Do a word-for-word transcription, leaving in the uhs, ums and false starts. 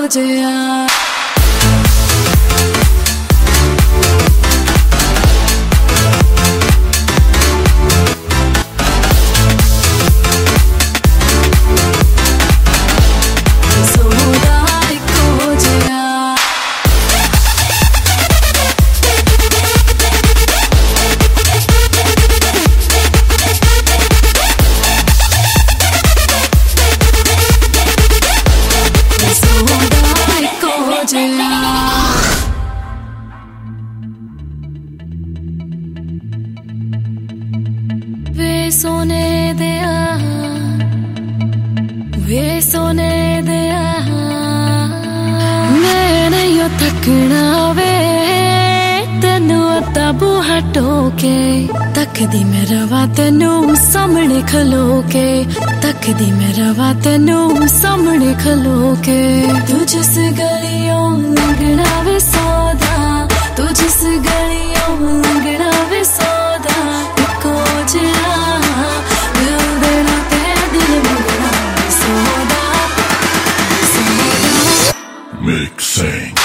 जिया वे सोने दिया वे सोने दिया मैं नहीं थकना वे तेनू अद्धा बूहा टोके तकदी मैं रवा तेनू सामने खलो के तकदी मैं रवा तेनू सामने खलो के तू जिस गलियों लंघना वे सौदा तू जिस गलियों लंघना वे सौदा इको जिया दिल देना ते दिल मंगना सौदा सौदा Mixing